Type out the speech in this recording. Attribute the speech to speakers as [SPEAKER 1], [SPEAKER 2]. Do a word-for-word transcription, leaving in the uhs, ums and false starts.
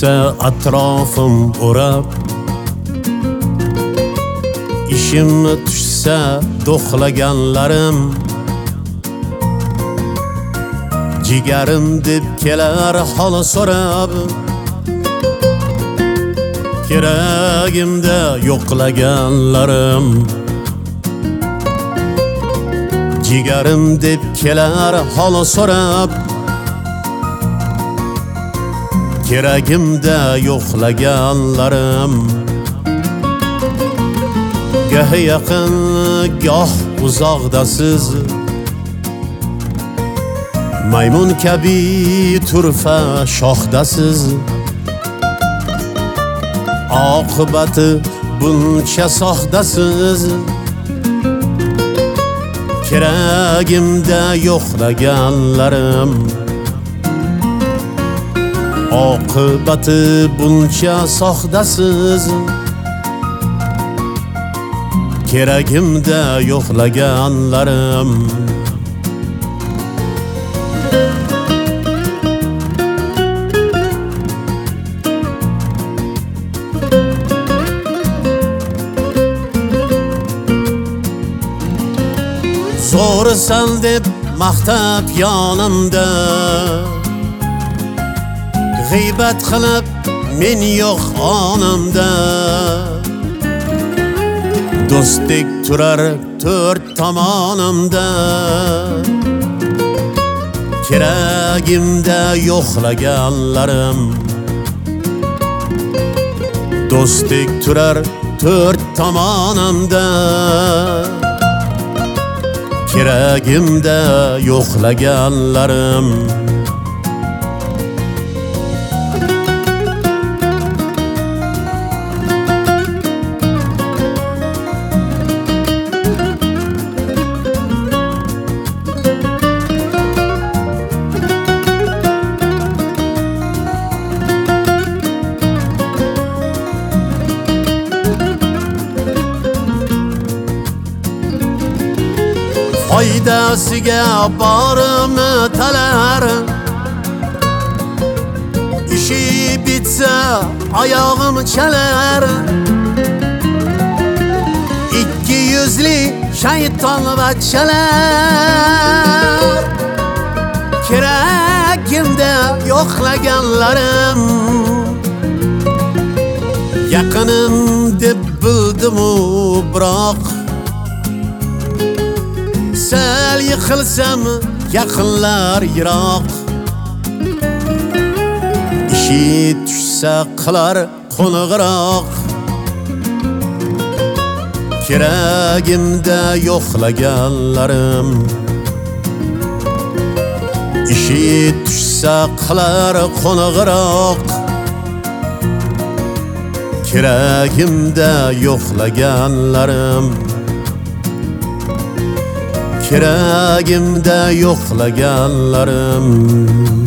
[SPEAKER 1] tushsa atrofim o'rab, ishimni tushsa do'xlaganlarim, jigarim deb kelar hol so'rab, keragimda yo'qlaganlarim, jigarim deb kelar hol so'rab, keragimda yo'qlaganlarim, goh yaqin goh uzoqdasiz, maymun kabi turfa shoxdasiz, oqibati buncha soxdasiz, keragimda yo'qlaganlarim, oqibati buncha soxdasiz, keragimda yo'qlaganlarim. Zo'risan deb maqtab yonimda, g'iybat qilib men yo'q onimda, do'stdek turar to'rt tomonimda, keragimda yo'qlaganlarim, do'stdek turar to'rt tomonimda, keragimda yo'qlaganlarim. Foydasiga borimni talar, ishi bitsa oyog'im chalar, ikki yuzli shayton bachchalar, keragimda yo'qlaganlarim, yaqinim deb bildimu biroq, sal yiqilsam yaqinlar yiroq, ishi tushsa qilar qo'ng'iroq, keragimda yo'qlaganlarim, ishi tushsa qilar qo'ng'iroq, keragimda yo'qlaganlarim, keragimda yo'qlaganlarim.